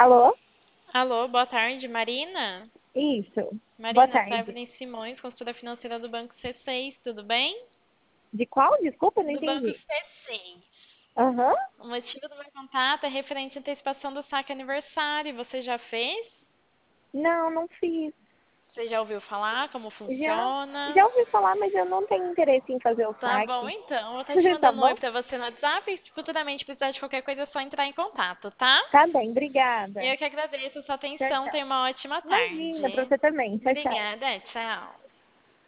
Alô? Alô, boa tarde, Marina. Isso. Boa Marina, sou a tarde. Evelyn Simões, consultora financeira do Banco C6, tudo bem? De qual? Desculpa, não Do Banco entendi. C6. Aham. O motivo do meu contato é referente à antecipação do saque aniversário. Você já fez? Não, não fiz. Você já ouviu falar como Já, funciona? já ouvi falar, mas eu não tenho interesse em fazer o Tá bom, saque. então. Vou estar te Tá mandando um oi bom? pra você no WhatsApp e se futuramente precisar de qualquer coisa é só entrar em contato, tá? Tá bem, obrigada. Eu que agradeço a sua Tchau, atenção. tchau. Tenha uma ótima Imagina, pra tarde. você também. Tchau, tchau. Obrigada, tchau.